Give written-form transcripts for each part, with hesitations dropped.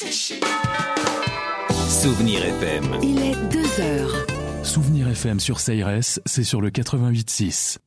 Souvenir FM. Il est 2h. Souvenir FM sur CRS, c'est sur le 88.6.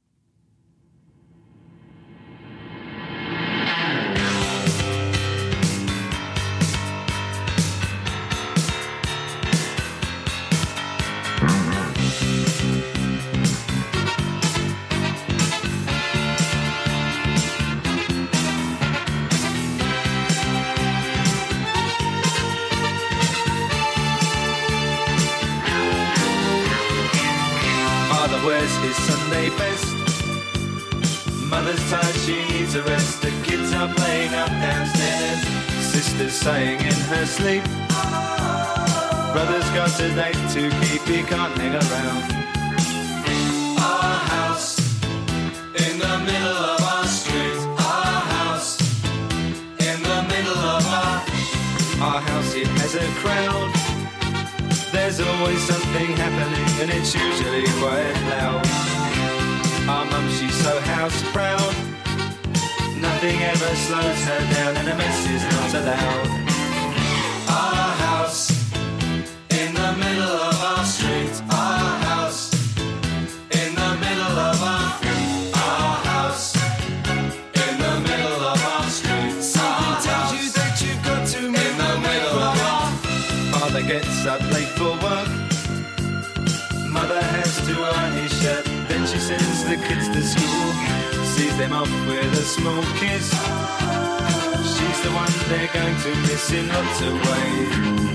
Wears his Sunday best. Mother's tired, she needs a rest. The kids are playing up downstairs. Sister's sighing in her sleep. Brother's got a date to keep, he can't hang around. Our house in the middle of our street. Our house in the middle of our house, it has a crowd. There's always something happening and it's usually quite loud. Our mum, she's so house proud. Nothing ever slows her down and a mess is not allowed. Our house in the middle of our street. Our house in the middle of our house in the middle of our street. Something tells you that you've got to move in the middle of our. Father gets up late for work. Mother has to iron his shirt. Then she sends the kids to school. Sees them off with a small kiss. She's the one they're going to miss in lots of ways.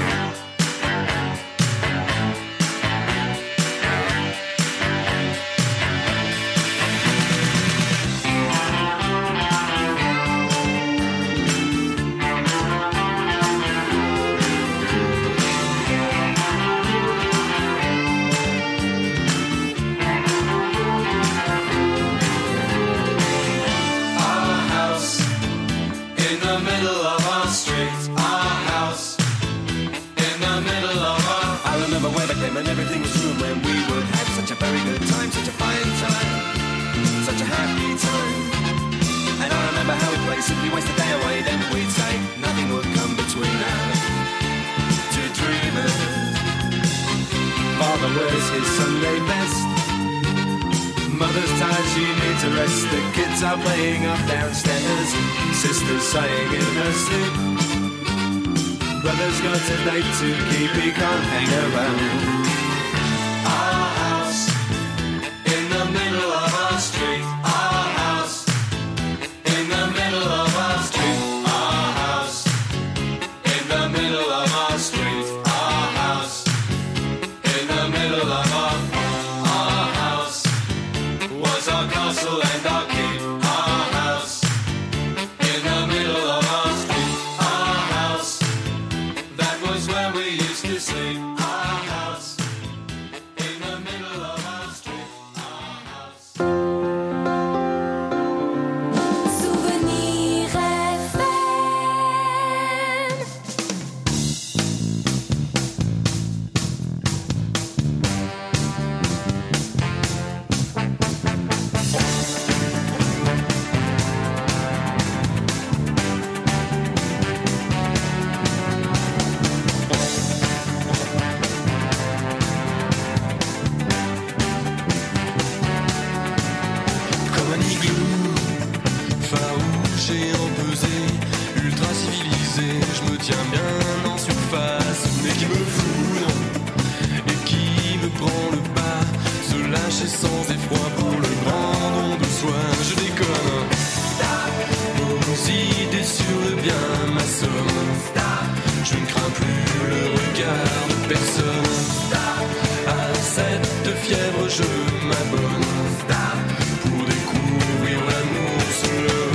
And everything was true when we would have such a very good time, such a fine time, such a happy time. And I remember how we'd play, simply waste the day away. Then we'd say nothing would come between us, two dreamers. Father wears his Sunday best. Mother's tired, she needs a rest. The kids are playing up downstairs. Sister's sighing in her sleep. Brother's got a date to keep, he can't hang around. Our house in the middle of our street. Our house in the middle of our street. Our house in the middle of our street. Our house in the middle of our house was our castle and our keep. Our house in the middle of our street. Our house, that was where we used to sleep. Our house in the middle of our street. Our house. Souvenir FM. Comme un igloo, fin rouge et empesé, ultra civilisé, je me tiens bien en surface, mais qui me foudre et qui me prend le pas, se lâcher sans effroi pour le grand don de soi. Je déconne, vos idées sur le bien m'assomment, je ne crains plus le regard de personne. À cette fièvre je m'abonne pour découvrir l'amour seul.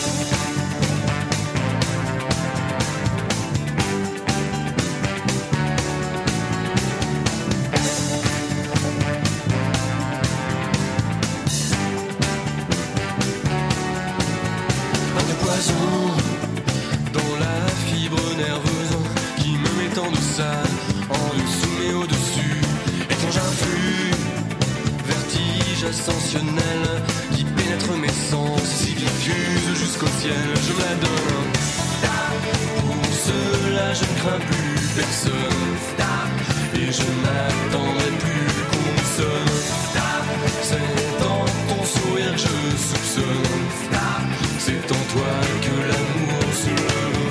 Un poison dans la fibre nerveuse qui me met en deçà, en dessous mais au-dessus. Étrange influx, vertige ascensionnel qui pénètre mes sens, si diffuse jusqu'au ciel. Je me la donne pour cela je ne crains plus personne. Et je n'attendrai plus qu'on me sonne. C'est dans ton sourire que je soupçonne. C'est en toi que l'amour se lève.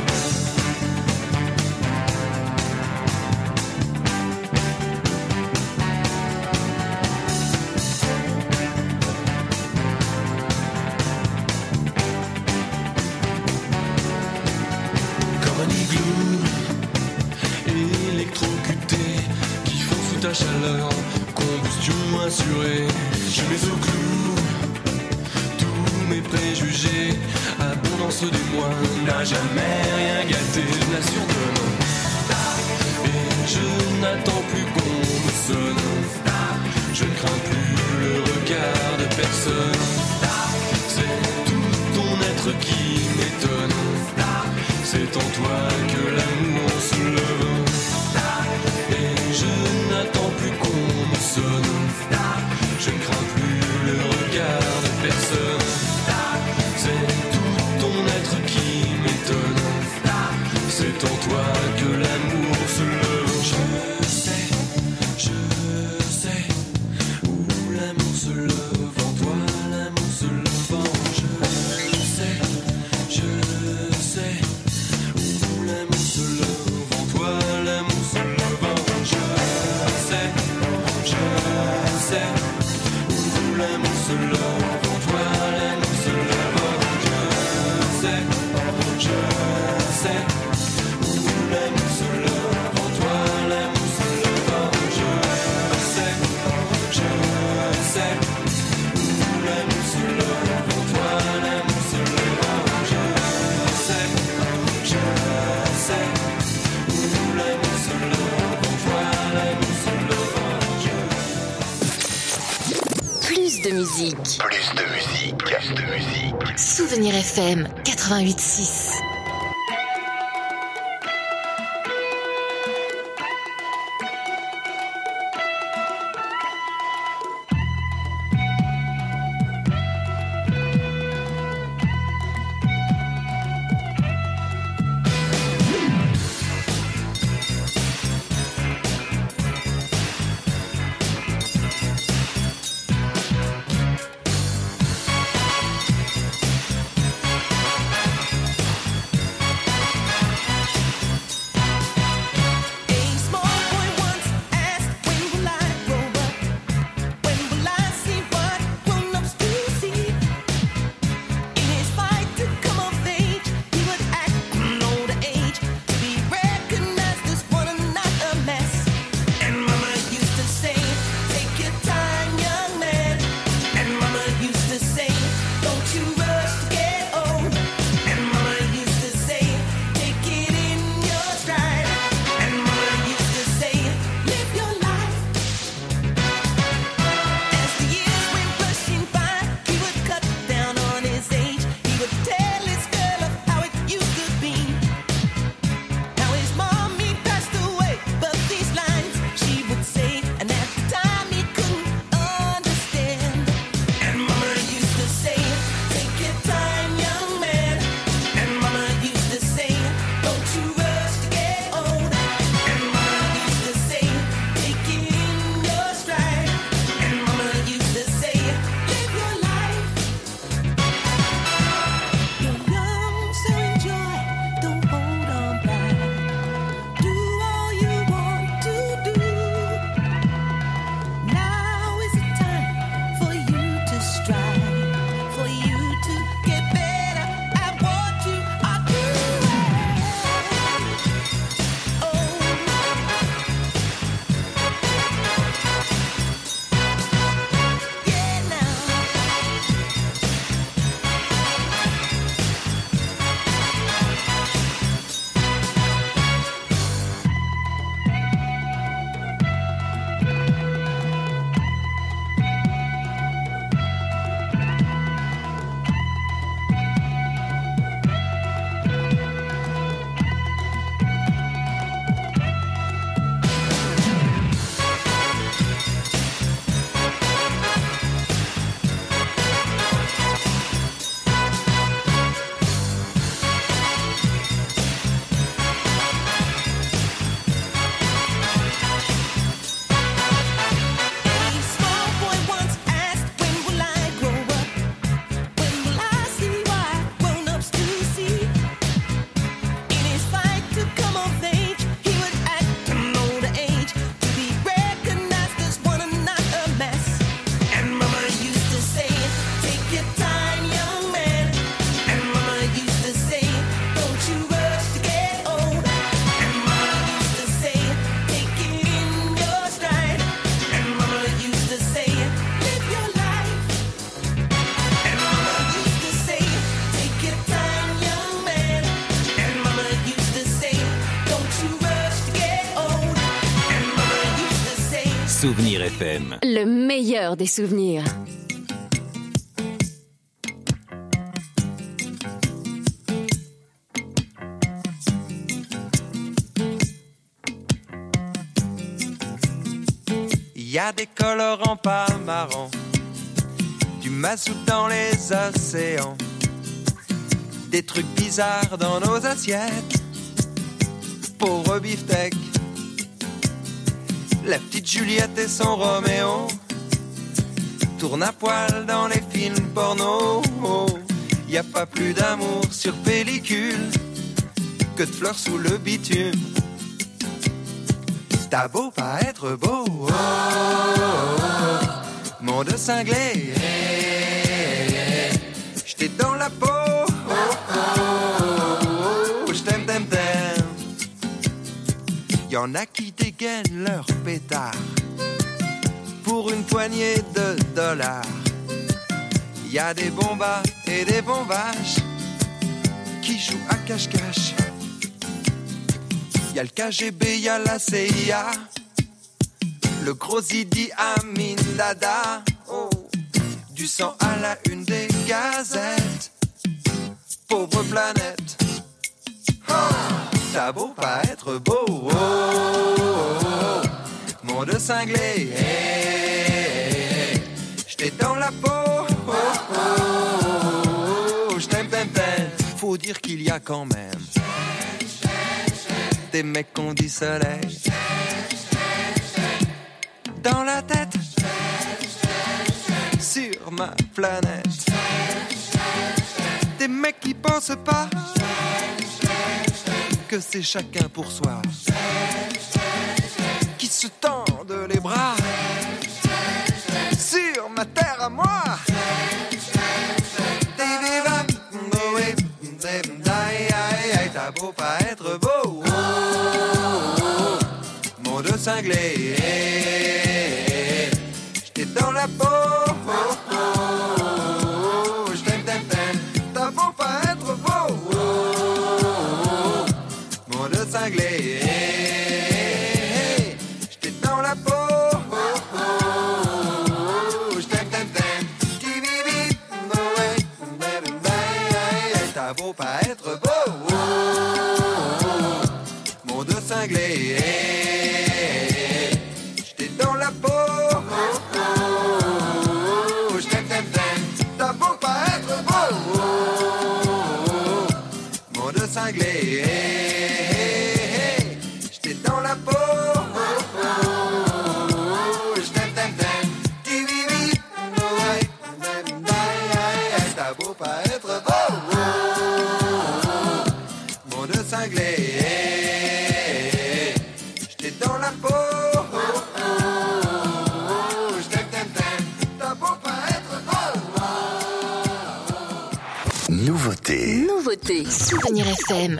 Comme un igloo électrocuté qui fond sous ta chaleur, combustion assurée. Je mets au clou tous mes préjugés, abondance des mois n'a jamais rien gâté. Je l'assure demain. Et je n'attends plus qu'on me sonne. Je ne crains plus le regard de personne. C'est tout ton être qui m'étonne. C'est en toi que l'amour se lève. Et je n'attends plus qu'on me sonne. Je ne crains plus le regard de personne. C'est tout ton être qui m'étonne. C'est en toi que l'amour se lève. Je sais où l'amour se lève. En toi l'amour se lève. Je sais où l'amour se lève. En toi l'amour se lève. Je sais où l'amour se lève. En toi l'amour se lève. Je sais où l'amour se lève. En toi l'amour se lève. Je sais où l'amour se lève. En toi l'amour se lève. Je sais où l'amour se lève. En toi l'amour se lève. Plus de musique. Souvenir FM 88.6. Souvenir FM. Le meilleur des souvenirs. Y a des colorants pas marrants, du mazout dans les océans, des trucs bizarres dans nos assiettes. Pauvre beefsteak, la petite Juliette et son Roméo tournent à poil dans les films porno. Y a pas plus d'amour sur pellicule que de fleurs sous le bitume. T'as beau pas être beau, oh, oh, oh, monde cinglé, j't'ai dans la peau, oh, oh, oh, j't'aime, t'aime, t'aime. Y'en a qui dégainent leur pétard pour une poignée de dollars. Y'a des bombas et des bombages qui jouent à cache-cache. Y'a le KGB, y'a la CIA, le gros Idi Amin Dada. Oh, du sang à la une des gazettes. Pauvre planète, oh, t'as beau pas être beau, oh, oh, oh, monde cinglé, hey, j't'ai dans la peau, oh, oh, oh, j't'aime, t'aime, t'aime. Faut dire qu'il y a quand même des mecs qu'on dit soleil dans la tête sur ma planète. Des mecs qui pensent pas que c'est chacun pour soi, qui se tendent les bras sur ma terre à moi. T'as beau pas être beau, monde cinglé, j't'ai dans la peau, oh, oh, oh, j't'aime, t'aime, t'aime. T'as beau pas être beau, oh, oh, oh, monde cinglé, j't'ai dans la peau, oh, oh, oh, j't'aime, t'aime, t'aime. T'as beau pas être beau, oh, monde cinglé, j't'ai dans la peau, oh, oh, j't'aime, t'aime, t'aime. T'as beau pas être beau, oh, monde cinglé, j't'ai dans la peau, oh, oh, j't'aime, t'aime, t'aime. T'as beau pas être beau, oh, monde cinglé, j't'ai dans la peau, oh, oh, j't'aime, t'aime, t'aime. T'as beau pas être beau, oh. Nouveauté. Nouveauté. Souvenir FM.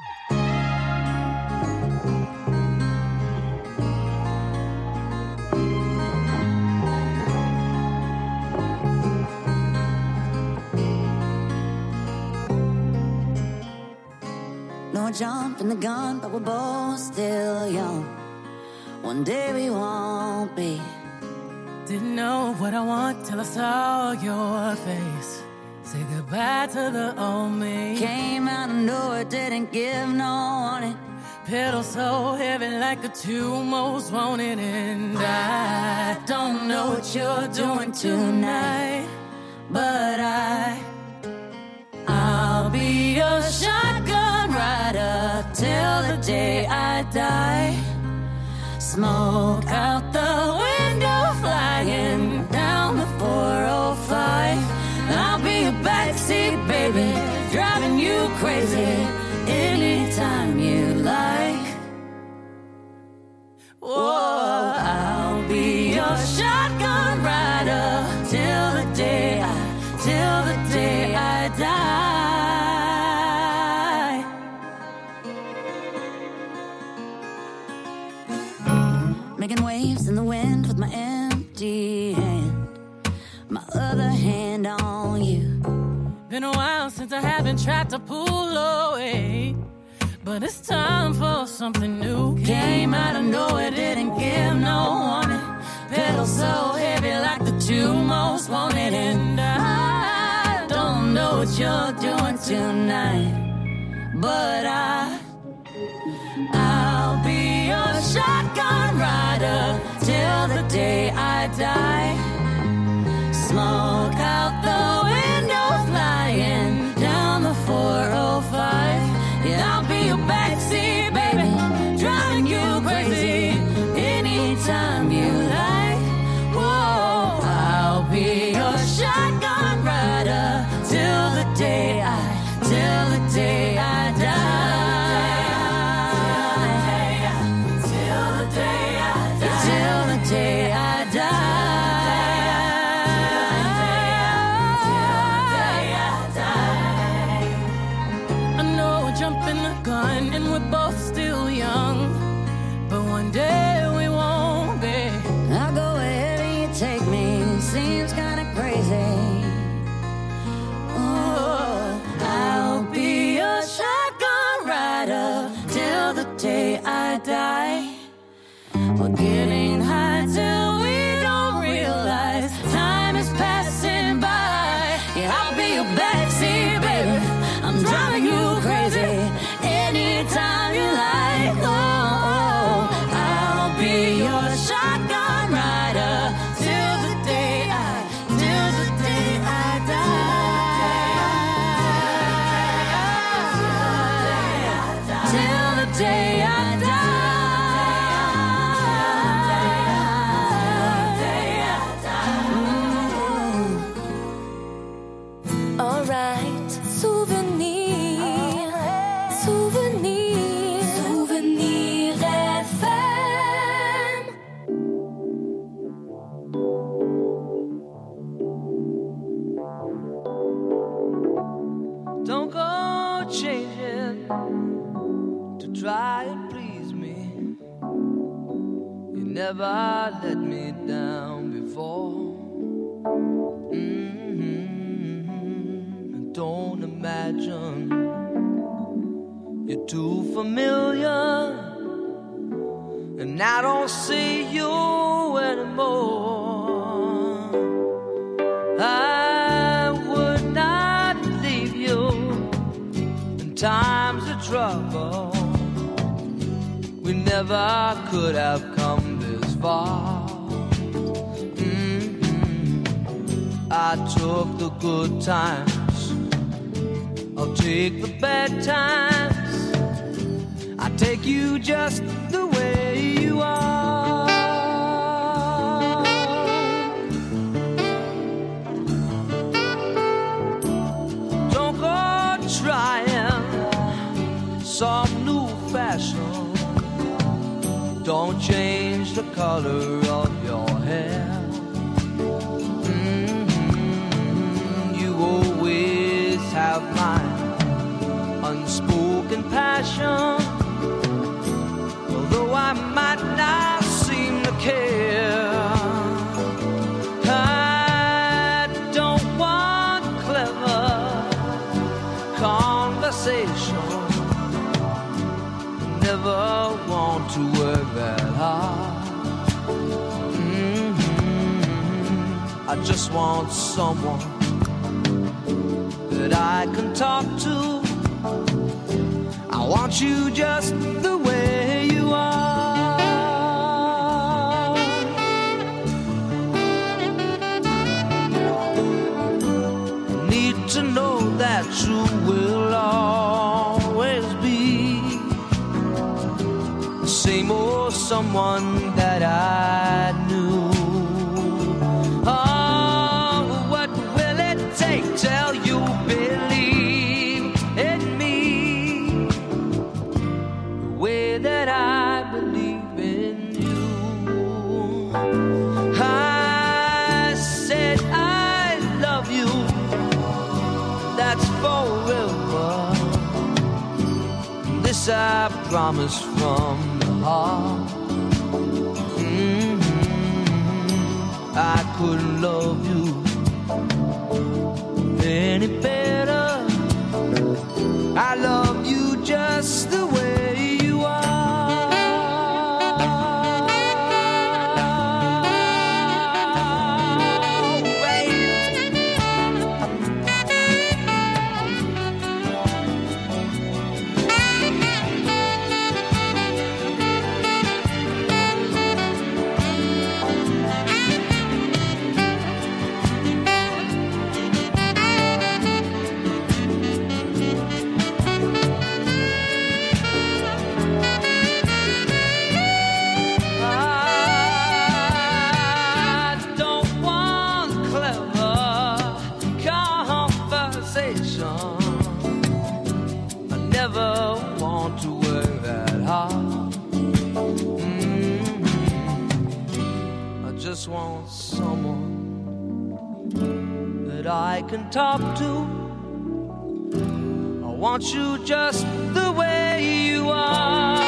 No jumping the gun, but we're both still young. One day we won't be. Didn't know what I want till I saw your face. Say goodbye to the old me. Came out of nowhere, didn't give no warning. Pedal so heavy like a two most wanted. And I don't know what you're doing tonight, but I'll be your shotgun rider till the day I die. Smoke out the window, flying down the 405. I'll be a backseat baby, driving you crazy anytime you like. Oh, I'll be your shotgun rider till the day I die. Making waves in the wind with my empty hand, my other hand on you. Been a while since I haven't tried to pull away, but it's time for something new. Came out of nowhere, didn't give no warning. but I'll be your shotgun rider till the day I die. Smoke out the window flying down the 405. Yeah, I'll be your backseat, baby, driving you crazy anytime you like. Whoa, I'll be your shotgun rider till the day I die. Till the day I die. Till the day I die. Till the day I die. I know we're jumping the gun and we're both still young, but one day we won't be. I'll go wherever you take me. Seems kinda crazy. I'll be your shotgun rider till the day I die. We're getting high till we don't realize time is passing by. Yeah, I'll be your backseat, baby, I'm driving you crazy anytime you like. Oh, I'll be your shotgun rider till the day I die. Till the day I die. Alright, souvenir, souvenir, souvenir FM. Don't go changing to try and please me. You never let me down before. Don't imagine you're too familiar, and I don't see you anymore. I would not leave you in times of trouble. We never could have come this far. I took the good times, I'll take the bad times. I take you just the way you are. Don't go trying some new fashion. Don't change the color of your hair. You always have my unspoken passion. Although I might not seem to care, I don't want clever conversation. Never want to work that hard. I just want someone that I can talk to. I want you just the way you are. Need to know that you will always be the same old someone that I knew. Oh, what will it take till you believe in me the way that I believe in you? I said I love you, that's forever. This I promise from the heart. I couldn't love you any better. I love you just the way you are. that I can talk to. I want you just the way you are.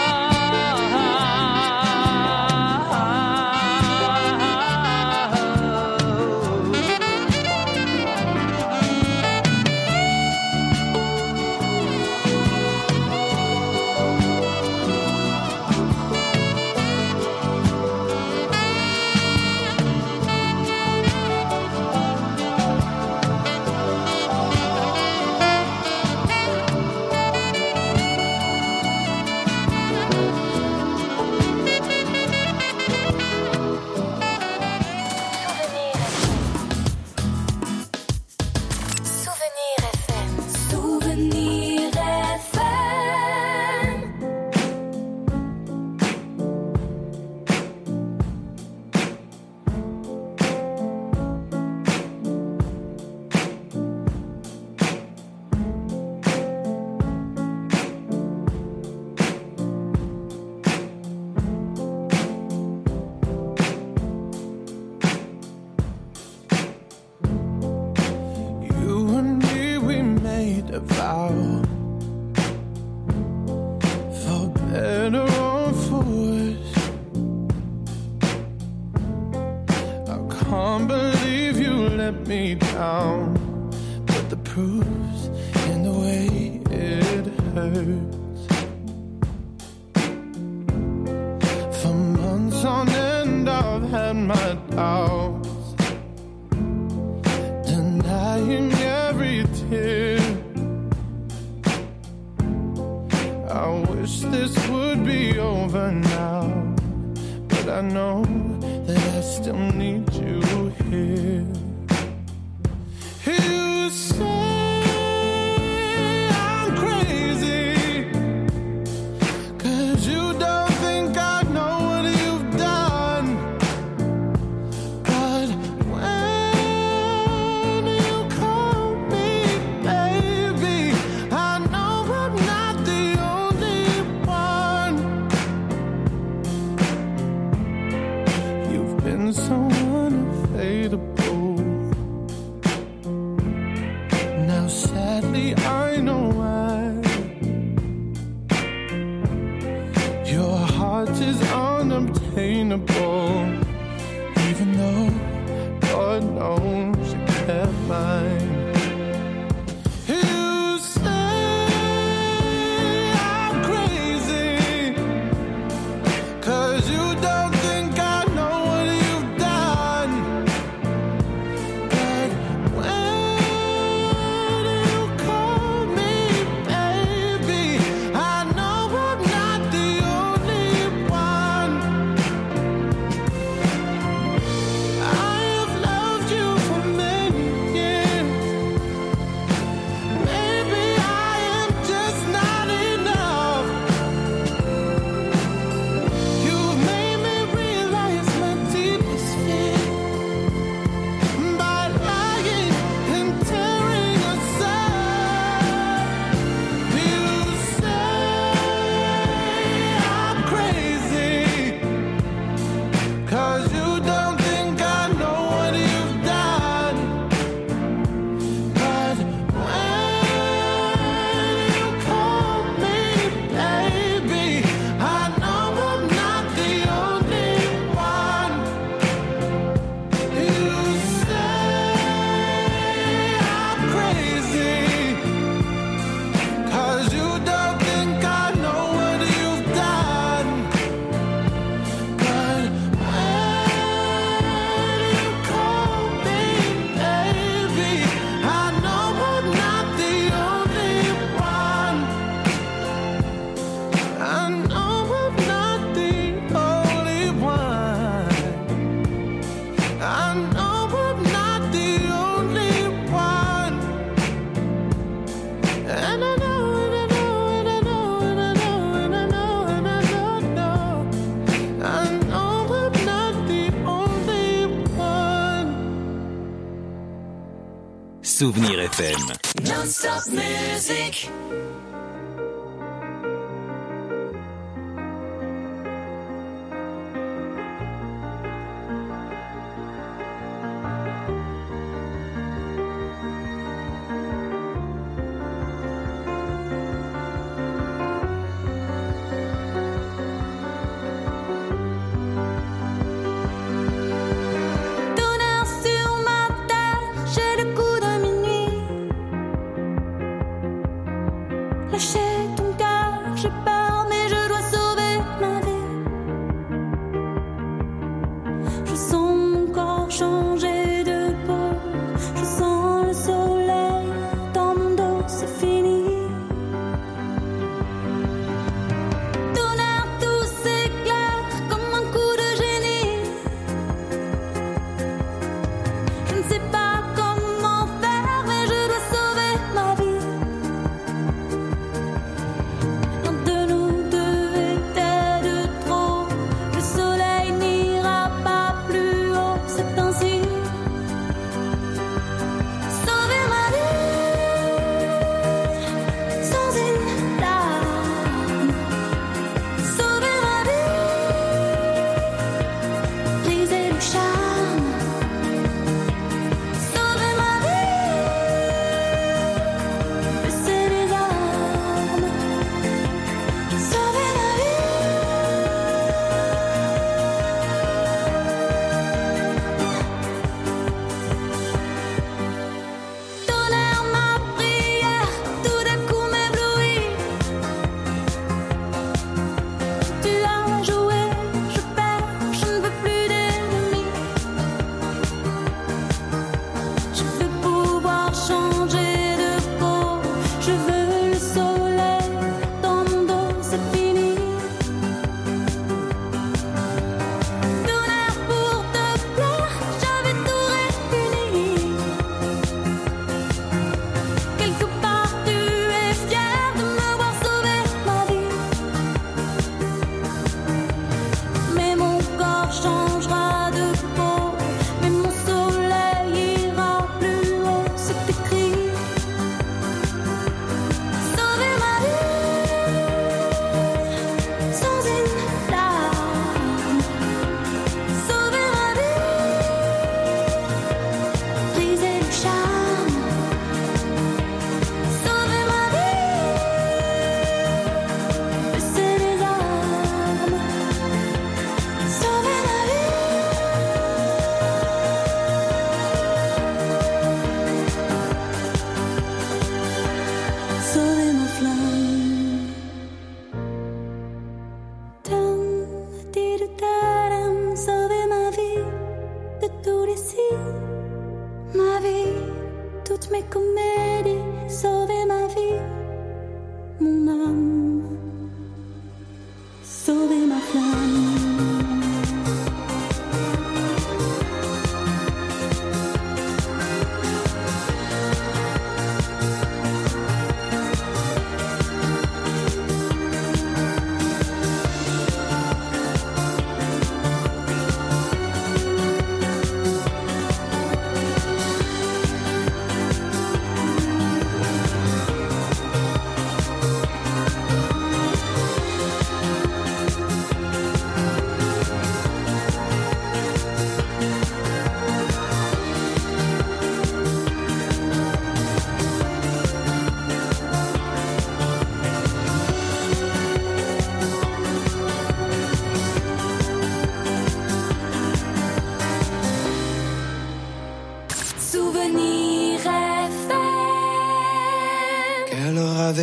Souvenir FM. Non-stop music.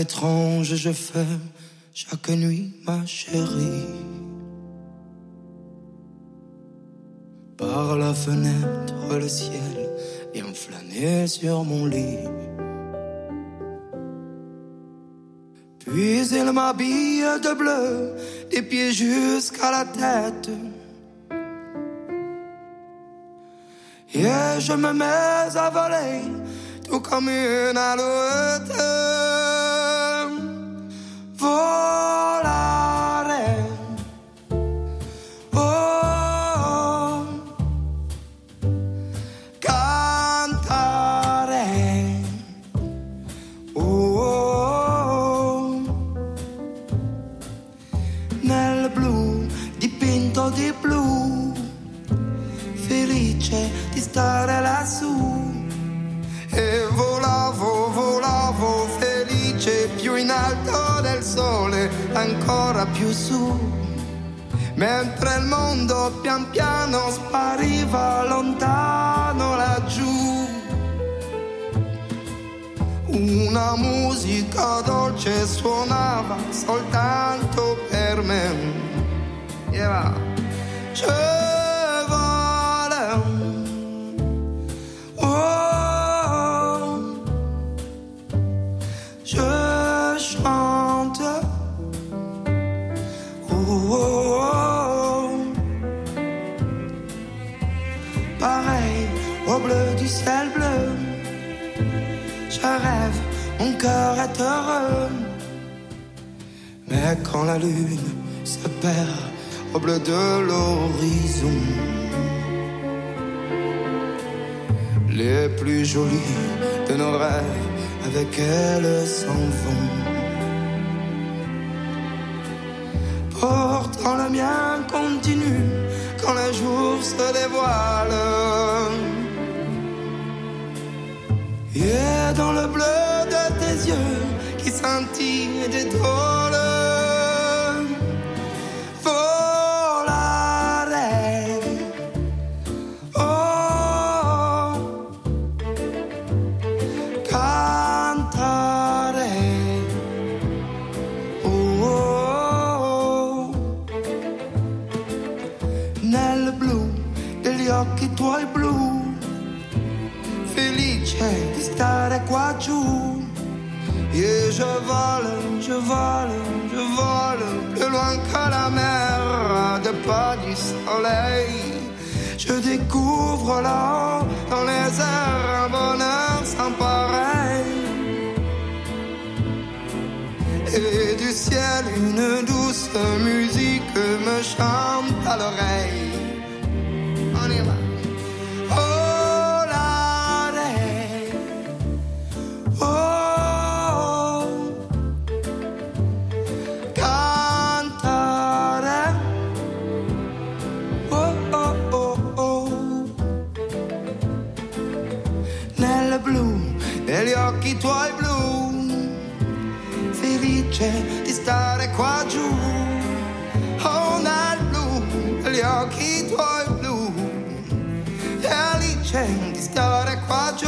étrange je fais chaque nuit, ma chérie. Par la fenêtre, le ciel vient flâner sur mon lit. Puis il m'habille de bleu, des pieds jusqu'à la tête. Et je me mets à voler, tout comme une alouette. Volare, oh, cantare, oh, nel blu, dipinto di blu, felice di stare lassù. E volavo, volavo, felice, più in alto del sole, ancora più su, mentre il mondo pian piano spariva lontano laggiù. Una musica dolce suonava soltanto per me. Yeah. Ciel bleu, je rêve, mon cœur est heureux. Mais quand la lune se perd au bleu de l'horizon, les plus jolis de nos rêves avec elle s'en vont. Pourtant le mien continue quand les jours se dévoilent. Et dans le bleu de tes yeux qui scintillent d'étoiles, volare, oh, cantare, oh, nel blu degli occhi tuoi blu, felice di stare qua giù. Et je vole, je vole, je vole, plus loin que la mer, de pas du soleil. Je découvre là-haut, dans les airs, un bonheur sans pareil. Et du ciel, une douce musique me chante à l'oreille. On y va. Negli occhi tuoi blu, felice di stare qua giù. Oh, nel blu, negli occhi tuoi blu, felice di stare qua giù.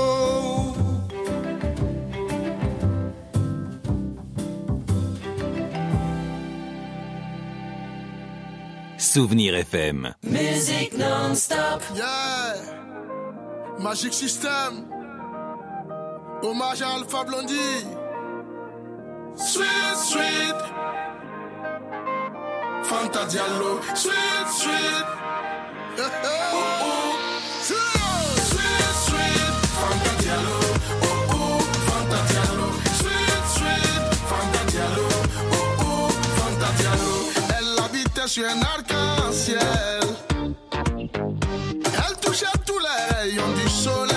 Souvenir FM. Music non-stop. Yeah, Magic System. Hommage à Alpha Blondie. Sweet, sweet. Fanta Diallo. Sweet, sweet. Sweet, sweet. Fanta Diallo. Fanta Diallo. Sweet, sweet. Fanta Diallo. Fanta Diallo. Elle habitait sur un arc-en-ciel. Elle touchait tous les rayons du soleil.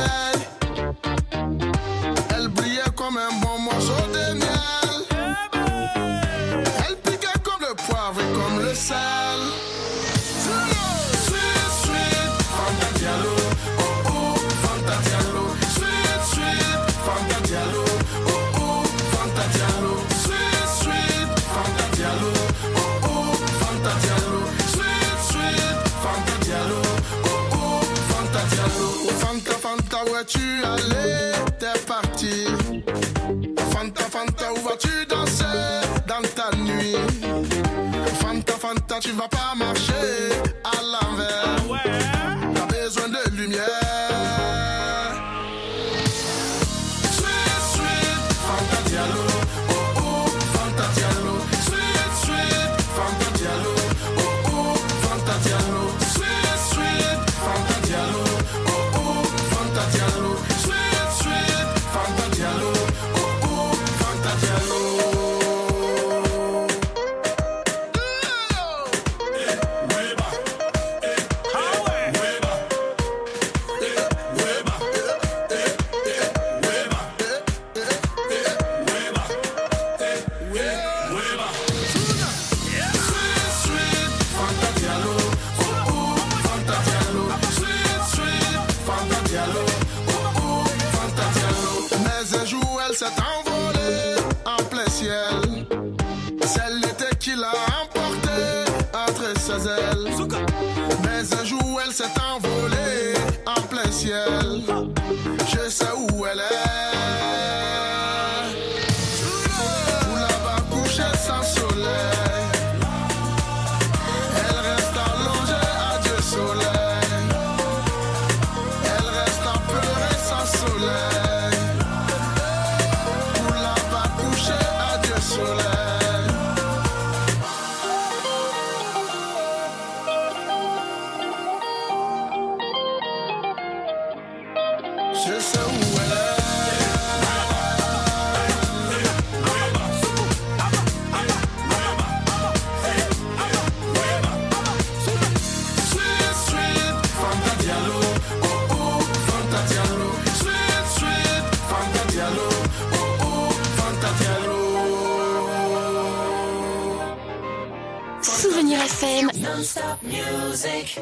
Comme un bon morceau de miel. Elle piquait comme le poivre et comme le sel. Sweet, sweet, Fanta Diallo. Oh, oh, Fanta Diallo. Sweet, sweet, Fanta Diallo. Oh, oh, Fanta Diallo. Sweet, sweet, Fanta Diallo. Oh, oh, Fanta Diallo. Sweet, sweet, Fanta Diallo. Oh, oh, Fanta Diallo. Fanta, Fanta, où es-tu allé? T'es parti. Fanta, Fanta, où vas-tu danser dans ta nuit? Fanta, Fanta, tu vas pas marcher à l'envers. T'as besoin de lumière. Sweet, sweet, Fanta Diallo. Oh, oh, Fanta Diallo. Sweet, sweet, Fanta Diallo. Oh, oh, Fanta Diallo. Sweet, sweet, Fanta Diallo. Oh, oh, Fanta Diallo. Sweet, sweet, Fanta Diallo. Oh, oh, Fanta Diallo. S'est envolée en plein ciel. C'est l'été qui l'a emporté entre ses ailes. Mais un jour elle s'est envolée en plein ciel. Je sais où elle est. Où là-bas couché sans soleil. Elle reste allongée à Dieu soleil. Elle reste en pleurer sans soleil. Je sais où elle est. Sweet, sweet, Fanta Diallo. Oh, oh, Fanta Diallo. Sweet, sweet, Fanta Diallo. Oh, oh, Fanta Diallo. Souvenir FM. Non-stop music.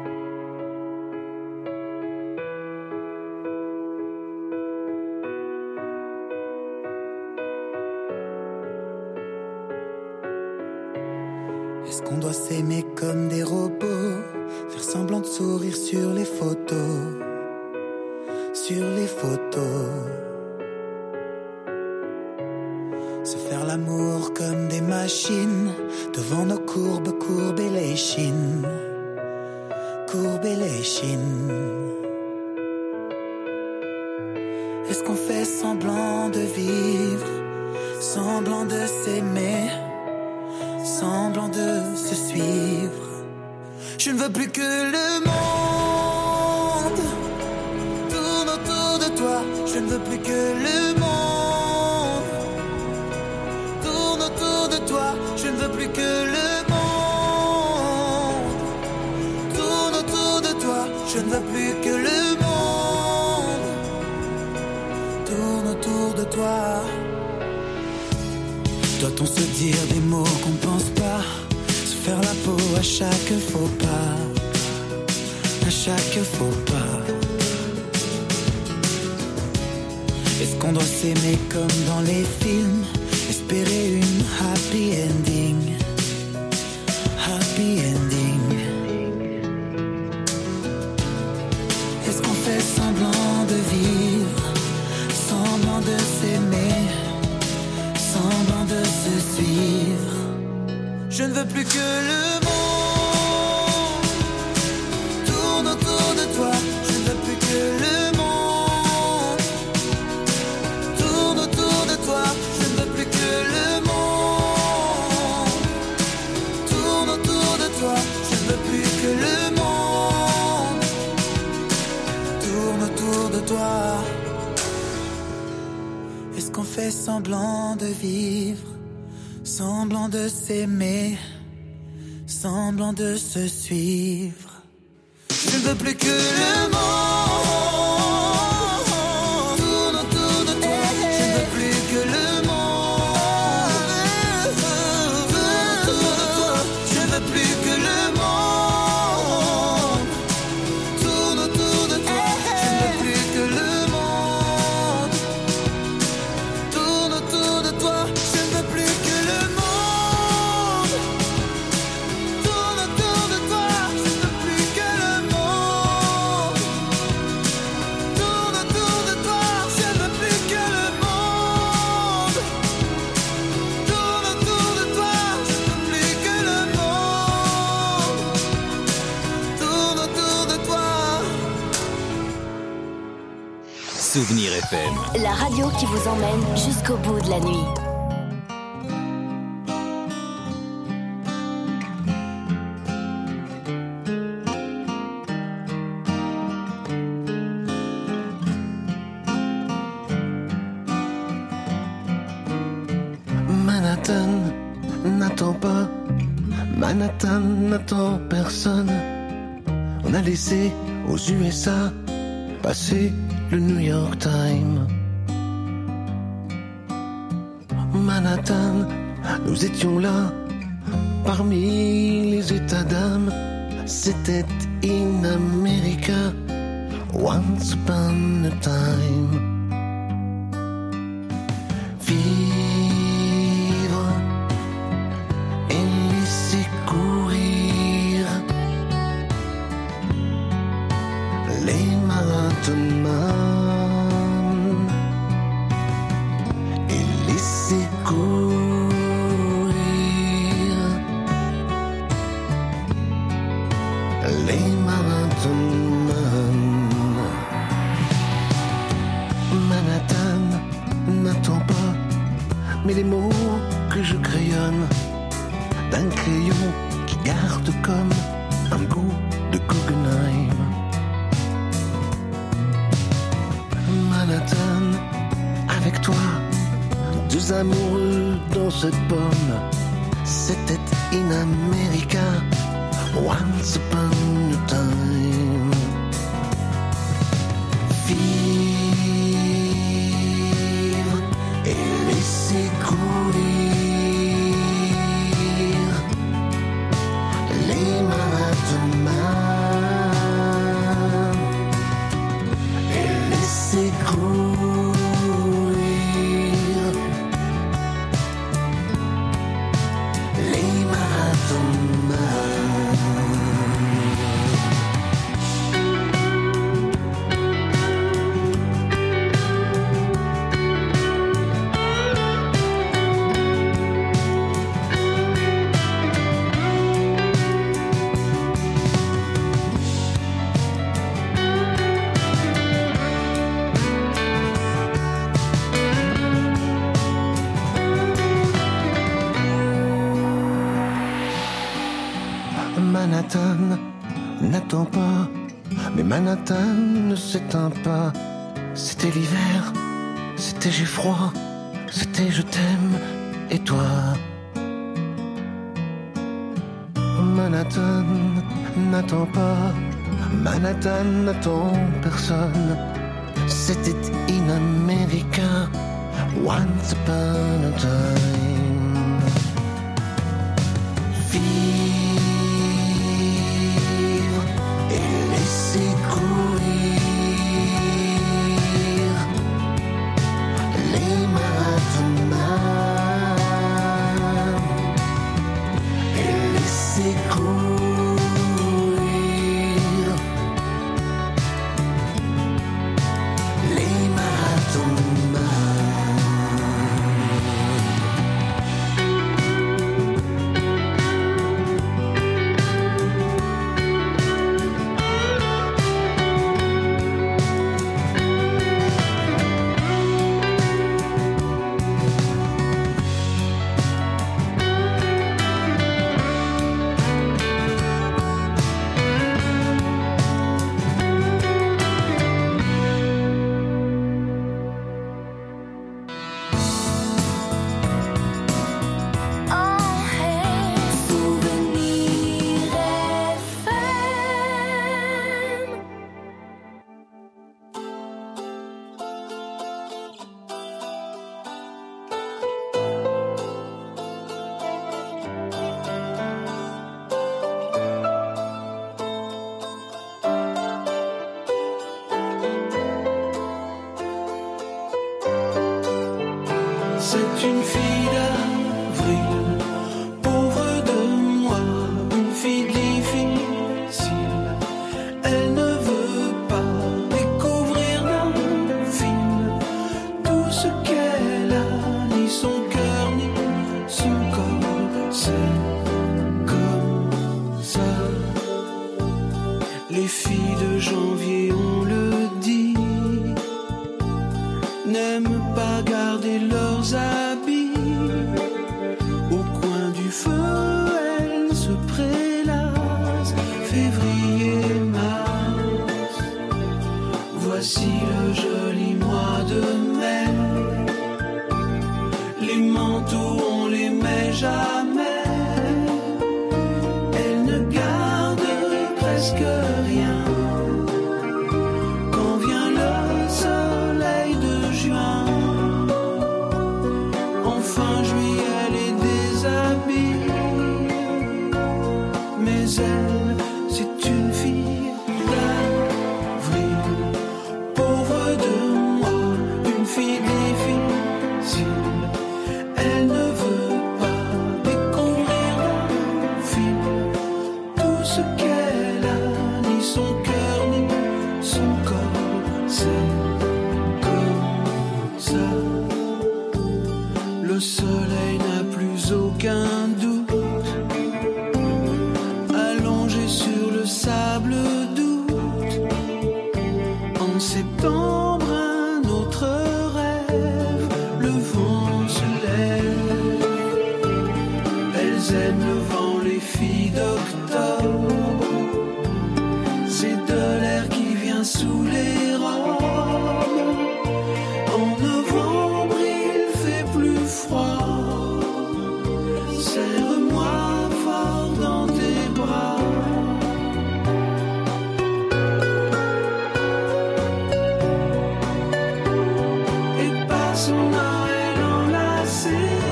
Est-ce qu'on doit s'aimer comme des robots, faire semblant de sourire sur les photos, sur les photos, se faire l'amour comme des machines, devant nos courbes, courber les chines, courber les chines. Est-ce qu'on fait semblant de vivre, semblant de s'aimer, semblant de se suivre? Je ne veux plus que le monde tourne autour de toi. Je ne veux plus que le monde tourne autour de toi. Je ne veux plus que le monde tourne autour de toi. Je ne veux plus que le monde tourne autour de toi. Doit-on se dire des mots qu'on pense pas, se faire la peau à chaque faux pas, à chaque faux pas? Est-ce qu'on doit s'aimer comme dans les films, espérer une happy ending, happy ending? Est-ce qu'on fait semblant de vivre, semblant de s'aimer, semblant de se suivre? Je ne veux plus que le monde tourne autour de toi. Je ne veux plus que le monde tourne autour de toi. Je ne veux plus que le monde tourne autour de toi. Je ne veux plus que le monde tourne autour de toi. Est-ce qu'on fait semblant de vivre, semblant de s'aimer, semblant de se suivre? Je ne veux plus que le monde tourne autour de toi. Je ne veux plus que le monde tourne autour de toi. Je ne veux plus que le monde tourne autour de toi. Je ne veux plus que le monde tourne autour de toi. Je ne veux plus que le monde tourne autour de toi. Je ne veux plus que le monde Souvenir FM. La radio qui vous emmène jusqu'au bout de la nuit. Manhattan n'attend pas, Manhattan n'attend personne. On a laissé aux USA passer le New York Times. Manhattan, nous étions là, parmi les états d'âme. C'était in America, once upon a time. Vivre et laisser courir les marathonman et laisser courir les marathonman. Manhattan n'attend pas, mais les mots que je crayonne d'un crayon qui garde comme un goût de Guggenheim. Manhattan, avec toi, deux amoureux dans cette pomme. C'était in America, once upon a time. Vivre et laisser courir les marathonman et laisser courir les marathonman. Manhattan n'attend pas, mais Manhattan ne s'éteint pas. C'était l'hiver, c'était j'ai froid, c'était je t'aime et toi. Manhattan n'attend pas, Manhattan n'attend personne. C'était in America, once upon a time. Laisser courir les marathonman et laisser courir les marathonman. presque rien. Quand vient le soleil de juin, en fin juillet les déshabille. Mais elle, c'est une fille d'avril. Pauvre de moi, une fille difficile. Elle ne veut pas découvrir d'un film tout ce qu'elle a, ni son cœur, ni son corps. C'est comme ça. Le soleil n'a plus aucun doute, allongé sur le sable d'août. En septembre, un autre rêve, le vent se lève. Elles aiment le vent, les filles d'octobre. C'est de l'air qui vient sous les robes. En novembre, il fait plus froid. Serre-moi fort dans tes bras. Et passons Noël enlacés.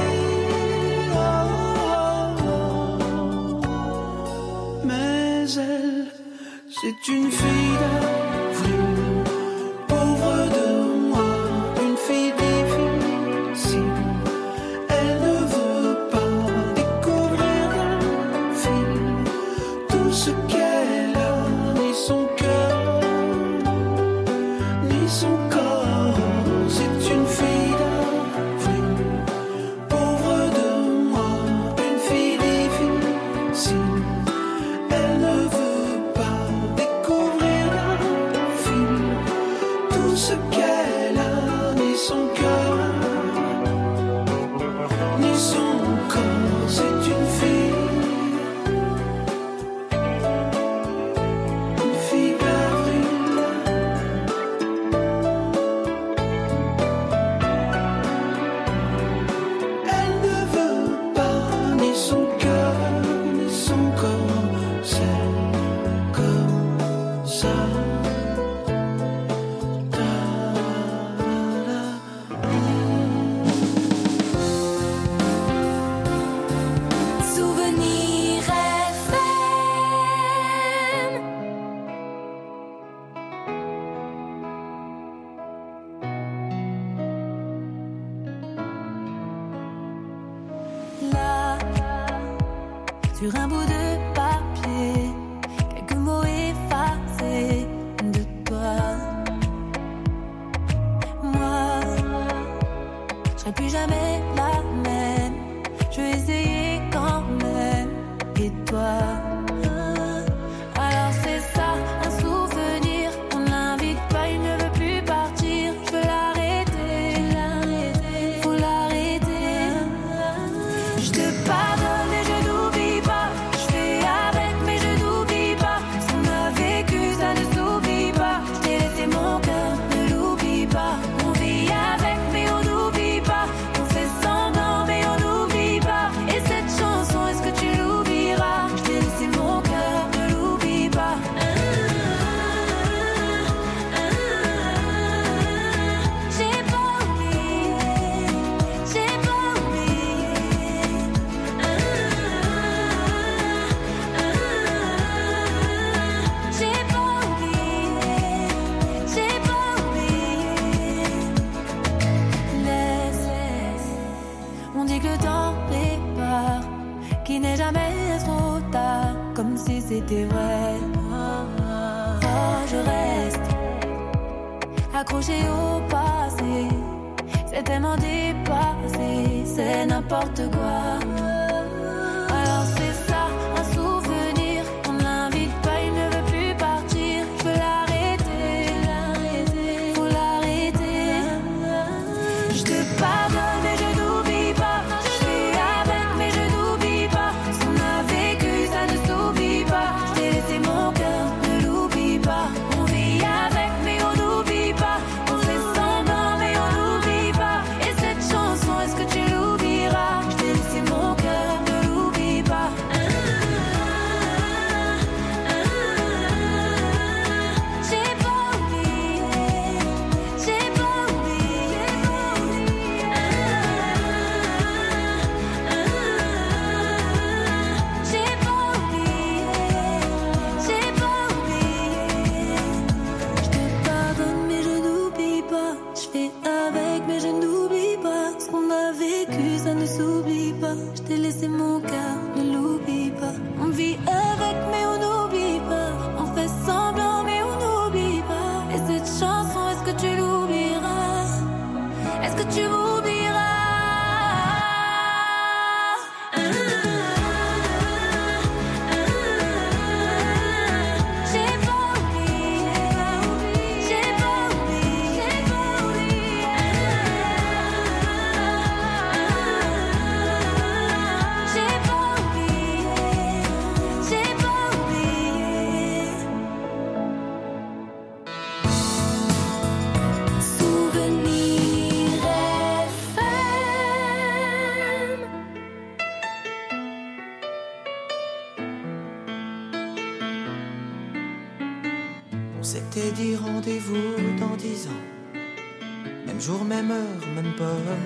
Mais elle, c'est une fille d'avril. Pauvre de moi, une fille difficile. Elle ne veut pas découvrir d'un film tout ce qu'elle a, ni son cœur, ni son corps. C'est une fille d'avril. Pauvre de moi, une fille difficile. Elle ne veut pas découvrir d'un film tout ce qu'elle a, ni son cœur, ni son corps. C'est une fille d'avril. Elle ne veut pas ni son cœur, ni son corps. C'est comme ça. Souvenir FM. Là, sur un bout de papier, quelques mots effacés de toi. Moi, je serai plus jamais la même. Je vais essayer quand même. Et toi? Alors c'est ça, un souvenir. On l'invite pas, il ne veut plus partir. Je veux l'arrêter, faut l'arrêter. Je te pardonne mais je n'oublie pas. Je fais avec mais je n'oublie pas. Ce qu'on a vécu ça ne s'oublie pas. Je t'ai laissé mon cœur, ne l'oublie pas. On vit avec mais on n'oublie pas. On fait semblant mais on n'oublie pas. Et cette chanson, est-ce que tu l'oublieras? Je t'ai laissé mon cœur, ne l'oublie pas. J'ai pas oublié, j'ai pas oublié. J'ai pas oublié, j'ai pas oublié. Laisse, on dit que le temps répare, qu'il n'est jamais trop tard, comme si c'était vrai. Oh, je reste accroché au passé, c'est tellement dépassé, c'est n'importe quoi. Alors c'est ça, un souvenir, on l'invite pas, il ne veut plus partir. Je veux l'arrêter, faut l'arrêter. Je te pardonne mais je n'oublie pas. Je fais avec mais je n'oublie pas. Ce qu'on a vécu ça ne s'oublie pas. Je t'ai laissé mon cœur, ne l'oublie pas. On vit avec mais on n'oublie pas. On fait semblant mais on n'oublie pas. Et cette chanson, est-ce que tu l'oublieras? Je t'ai laissé mon cœur. On s'était dit rendez-vous dans 10 ans. Même jour, même heure, même pomme.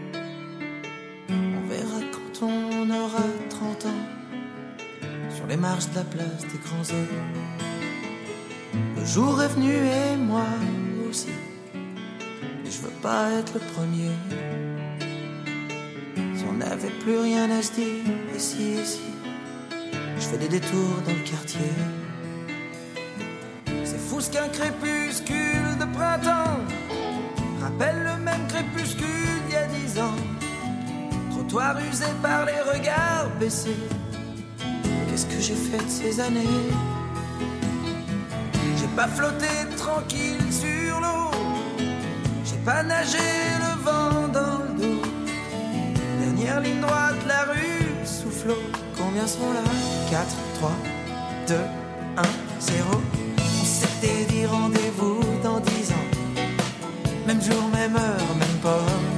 On verra quand on aura 30 ans. Sur les marches de la place des grands hommes. Le jour est venu et moi aussi. Mais je veux pas être le premier. Si on n'avait plus rien à se dire, et si, je fais des détours dans le quartier. C'est fou ce qu'un crépuscule de printemps rappelle le même crépuscule d'il y a 10 ans. Trottoir usé par les regards baissés. Qu'est-ce que j'ai fait de ces années? J'ai pas flotté tranquille sur l'eau. J'ai pas nagé le vent dans le dos. Dernière ligne droite, la rue soufflot. Combien sont là? 4, 3, 2, 1, 0. On s'était dit rendez-vous dans 10 ans. Même jour, même heure, même pomme.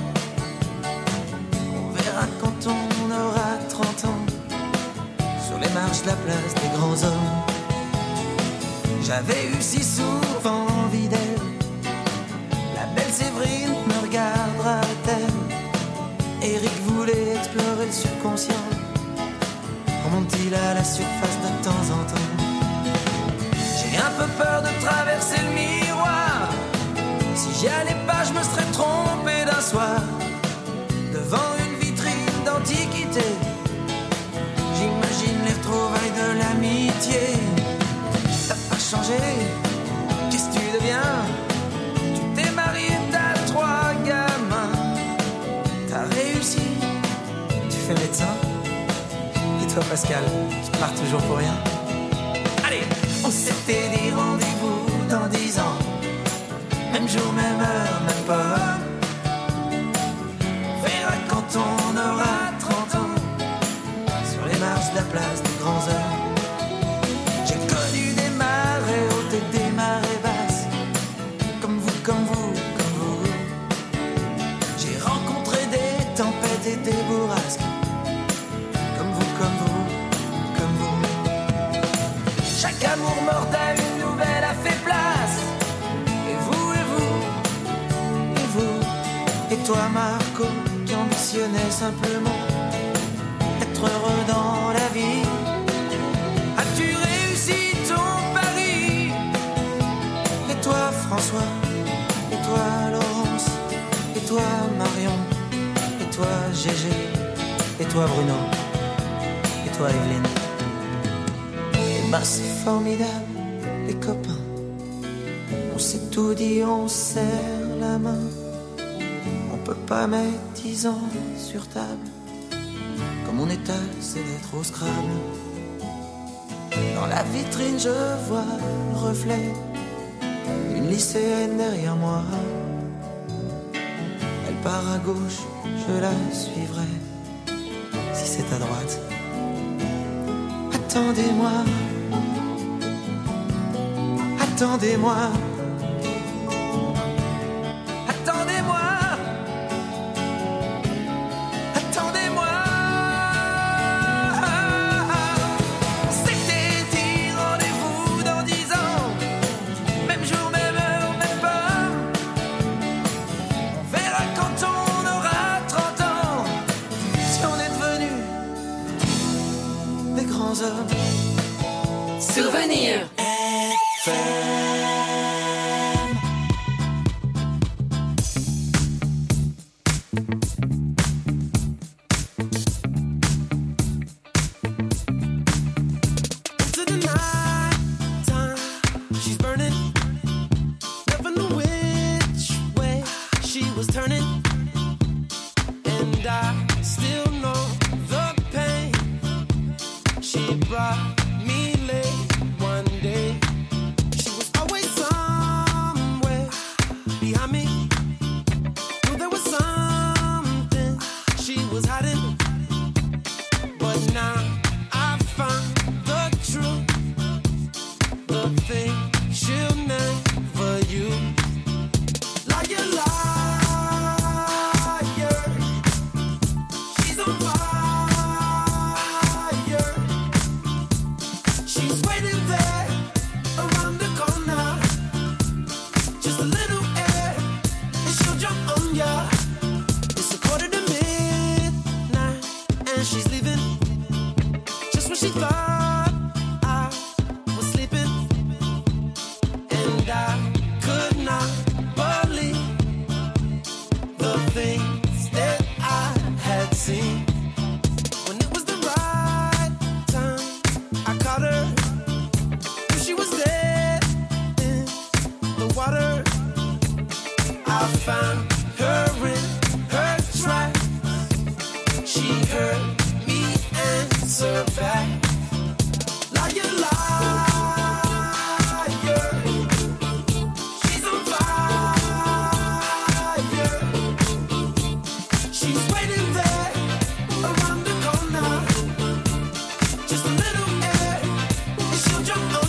On verra quand on aura 30 ans. Sur les marches de la place des grands hommes. J'avais eu si souvent envie d'elle. La belle Séverine me regardera-t-elle? Eric voulait explorer le subconscient. Remonte-t-il à la surface de temps en temps? J'ai un peu peur de traverser le miroir. Si j'y allais pas, je me serais trompé d'un soir. Devant une vitrine d'antiquité, j'imagine les retrouvailles de l'amitié. T'as pas changé, qu'est-ce que tu deviens? Tu t'es marié, t'as 3 gamins. T'as réussi, tu fais médecin. Et toi Pascal, tu pars toujours pour rien. Allez, on s'était dit rendez-vous dans 10 ans. Même jour, même heure, même pas. On verra quand on aura 30 ans. Sur les marches de la place des grands hommes. J'ai connu des marées hautes et des marées basses. Comme vous, comme vous, comme vous. J'ai rencontré des tempêtes et des bourrasques. Comme vous, comme vous, comme vous. Chaque amour mort à une nouvelle a fait place. Et toi Marco, qui ambitionnais simplement être heureux dans la vie, as-tu réussi ton pari? Et toi François, et toi Laurence, et toi Marion, et toi Gégé, et toi Bruno, et toi Evelyne. Et bah c'est formidable, les copains. On s'est tout dit, on serre la main. On peut pas mettre 10 ans sur table. Comme mon état, c'est d'être au Scrabble. Dans la vitrine, je vois le reflet d'une lycéenne derrière moi. Elle part à gauche, je la suivrai. Si c'est à droite, attendez-moi. Attendez-moi. Souvenir Brought me late one day. She was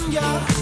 girl.